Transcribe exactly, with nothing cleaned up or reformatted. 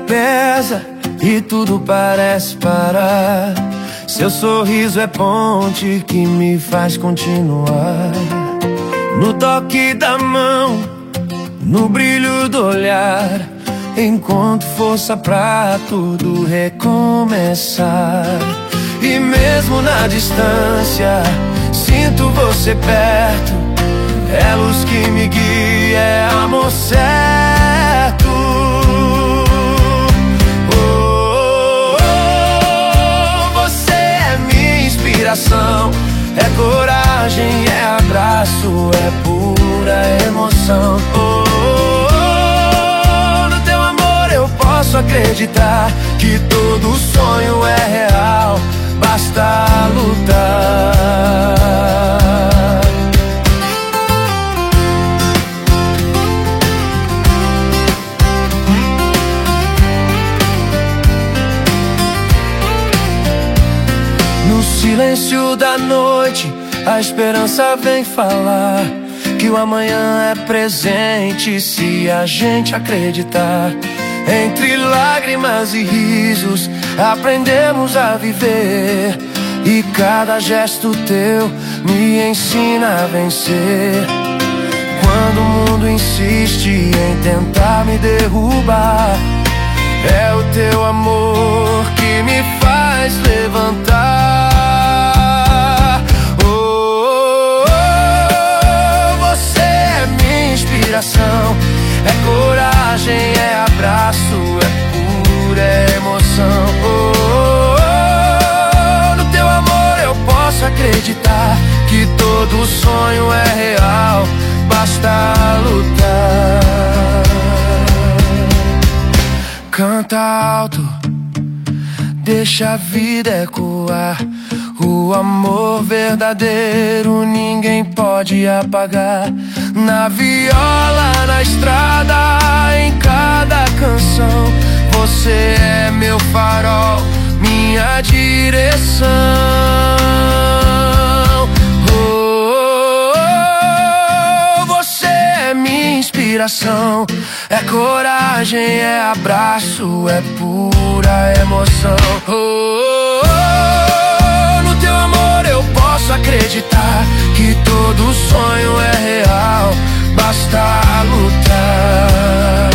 pesa e tudo parece parar. Seu sorriso é ponte que me faz continuar. No toque da mão, no brilho do olhar, encontro força pra tudo recomeçar. E mesmo na distância, sinto você perto. É luz que me guia, é amor certo. Oh, oh, oh, você é minha inspiração, é coragem, é abraço, é pura emoção. Oh, oh, oh, no teu amor eu posso acreditar que todo sonho é real, basta lutar. No silêncio da noite, a esperança vem falar que o amanhã é presente se a gente acreditar. Entre lágrimas e risos, aprendemos a viver, e cada gesto teu me ensina a vencer. Quando o mundo insiste em tentar me derrubar, é o teu amor que me faz levantar. Oh, oh, oh, você é minha inspiração, é coragem, é abraço, é pura emoção. Oh, oh, oh, no teu amor eu posso acreditar que todo sonho é real, basta lutar. Canta alto, deixa a vida ecoar. O amor verdadeiro ninguém pode apagar. Na viola, na estrada, em cada canção, você é meu farol, minha direção. Oh, oh, oh, você é minha inspiração, é coragem, é abraço, é pura emoção. Oh, oh, oh, no teu amor eu posso acreditar que todo sonho é real, basta lutar.